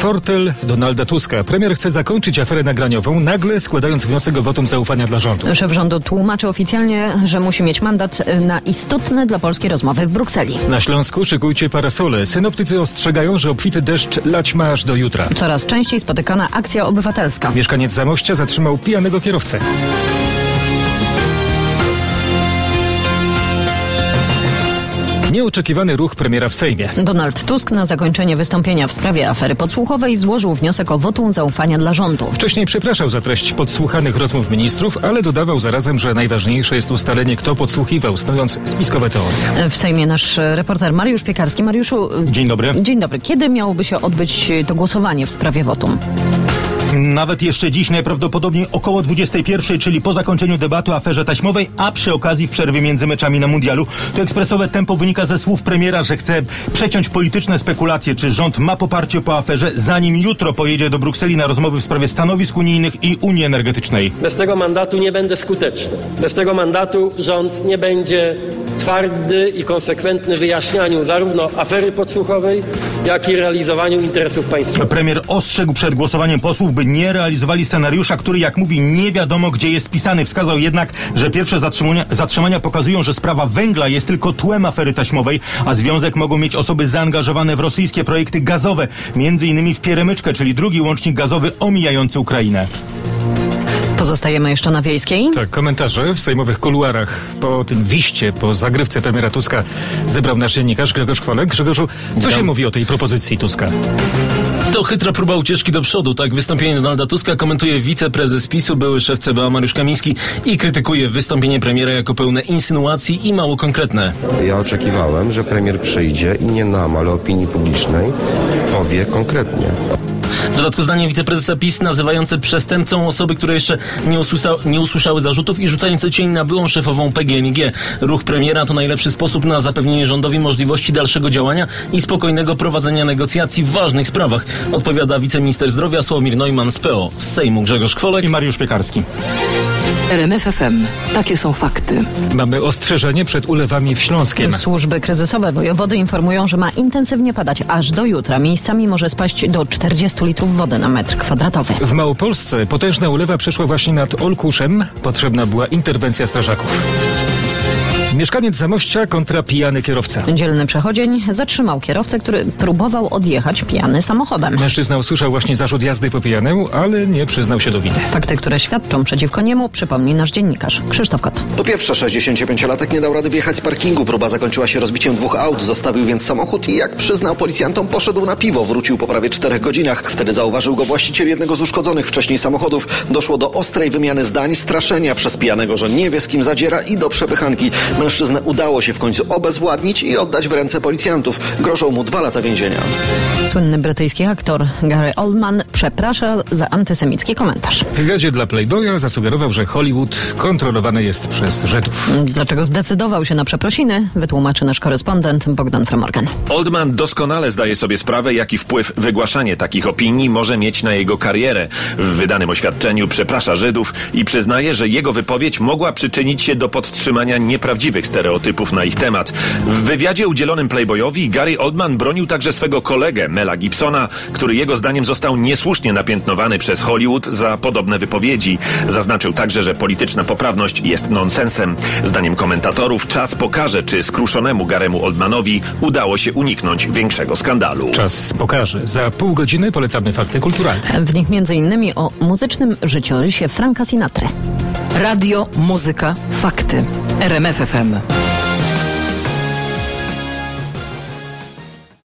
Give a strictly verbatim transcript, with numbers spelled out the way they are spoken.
Fortel Donalda Tuska. Premier chce zakończyć aferę nagraniową, nagle składając wniosek o wotum zaufania dla rządu. Szef rządu tłumaczy oficjalnie, że musi mieć mandat na istotne dla Polski rozmowy w Brukseli. Na Śląsku szykujcie parasole. Synoptycy ostrzegają, że obfity deszcz lać ma aż do jutra. Coraz częściej spotykana akcja obywatelska. Mieszkaniec Zamościa zatrzymał pijanego kierowcę. Nieoczekiwany ruch premiera w Sejmie. Donald Tusk na zakończenie wystąpienia w sprawie afery podsłuchowej złożył wniosek o wotum zaufania dla rządu. Wcześniej przepraszał za treść podsłuchanych rozmów ministrów, ale dodawał zarazem, że najważniejsze jest ustalenie, kto podsłuchiwał, snując spiskowe teorie. W Sejmie nasz reporter Mariusz Piekarski. Mariuszu, dzień dobry. Dzień dobry. Kiedy miałoby się odbyć to głosowanie w sprawie wotum? Nawet jeszcze dziś, najprawdopodobniej około dwudziestej pierwszej, czyli po zakończeniu debaty o aferze taśmowej, a przy okazji w przerwie między meczami na mundialu. To ekspresowe tempo wynika ze słów premiera, że chce przeciąć polityczne spekulacje, czy rząd ma poparcie po aferze, zanim jutro pojedzie do Brukseli na rozmowy w sprawie stanowisk unijnych i Unii Energetycznej. Bez tego mandatu nie będę skuteczny. Bez tego mandatu rząd nie będzie twardy i konsekwentny w wyjaśnianiu zarówno afery podsłuchowej, jak i realizowaniu interesów państwa. Premier ostrzegł przed głosowaniem posłów, by nie realizowali scenariusza, który, jak mówi, nie wiadomo gdzie jest pisany. Wskazał jednak, że pierwsze zatrzymania, zatrzymania pokazują, że sprawa węgla jest tylko tłem afery taśmowej, a związek mogą mieć osoby zaangażowane w rosyjskie projekty gazowe, między innymi w Pieremyczkę, czyli drugi łącznik gazowy omijający Ukrainę. Pozostajemy jeszcze na Wiejskiej. Tak, komentarze w sejmowych kuluarach po tym wiście, po zagrywce premiera Tuska zebrał nasz dziennikarz Grzegorz Kwolek. Grzegorzu, co się mówi o tej propozycji Tuska? To chytra próba ucieczki do przodu. Tak wystąpienie Donalda Tuska komentuje wiceprezes PiSu, były szef C B A Mariusz Kamiński i krytykuje wystąpienie premiera jako pełne insynuacji i mało konkretne. Ja oczekiwałem, że premier przyjdzie i nie nam, ale opinii publicznej powie konkretnie. W dodatku zdanie wiceprezesa PiS nazywające przestępcą osoby, które jeszcze nie, usłysza, nie usłyszały zarzutów i rzucające cień na byłą szefową P G N I G. Ruch premiera to najlepszy sposób na zapewnienie rządowi możliwości dalszego działania i spokojnego prowadzenia negocjacji w ważnych sprawach, odpowiada wiceminister zdrowia Sławomir Neumann z P O. Z Sejmu Grzegorz Kwolek i Mariusz Piekarski. R M F F M. Takie są fakty. Mamy ostrzeżenie przed ulewami w Śląskiem. Służby kryzysowe wojewody informują, że ma intensywnie padać aż do jutra. Miejscami może spaść do czterdziestu litrów wody na metr kwadratowy. W Małopolsce potężna ulewa przeszła właśnie nad Olkuszem. Potrzebna była interwencja strażaków. Mieszkaniec Zamościa kontra pijany kierowca. Dzielny przechodzień zatrzymał kierowcę, który próbował odjechać pijany samochodem. Mężczyzna usłyszał właśnie zarzut jazdy po pijanemu, ale nie przyznał się do winy. Fakty, które świadczą przeciwko niemu, przypomni nasz dziennikarz Krzysztof Kot. Po pierwsze, sześćdziesięciopięciolatek nie dał rady wjechać z parkingu. Próba zakończyła się rozbiciem dwóch aut. Zostawił więc samochód i, jak przyznał policjantom, poszedł na piwo. Wrócił po prawie czterech godzinach. Wtedy zauważył go właściciel jednego z uszkodzonych wcześniej samochodów. Doszło do ostrej wymiany zdań, straszenia przez pijanego, że nie wie, z kim zadziera, i do przepychanki. Mężczyznę udało się w końcu obezwładnić i oddać w ręce policjantów. Grożą mu dwa lata więzienia. Słynny brytyjski aktor Gary Oldman przeprasza za antysemicki komentarz. W wywiadzie dla Playboya zasugerował, że Hollywood kontrolowany jest przez Żydów. Dlaczego zdecydował się na przeprosiny, wytłumaczy nasz korespondent Bogdan Fremorgan. Oldman doskonale zdaje sobie sprawę, jaki wpływ wygłaszanie takich opinii może mieć na jego karierę. W wydanym oświadczeniu przeprasza Żydów i przyznaje, że jego wypowiedź mogła przyczynić się do podtrzymania nieprawdziwych stereotypów na ich temat. W wywiadzie udzielonym Playboyowi Gary Oldman bronił także swego kolegę Mela Gibsona, który jego zdaniem został niesłusznie napiętnowany przez Hollywood za podobne wypowiedzi. Zaznaczył także, że polityczna poprawność jest nonsensem. Zdaniem komentatorów czas pokaże, czy skruszonemu Garemu Oldmanowi udało się uniknąć większego skandalu. Czas pokaże. Za pół godziny polecamy fakty kulturalne. W nich między innymi o muzycznym życiorysie Franka Sinatry. Radio, muzyka, fakty. R M F F M.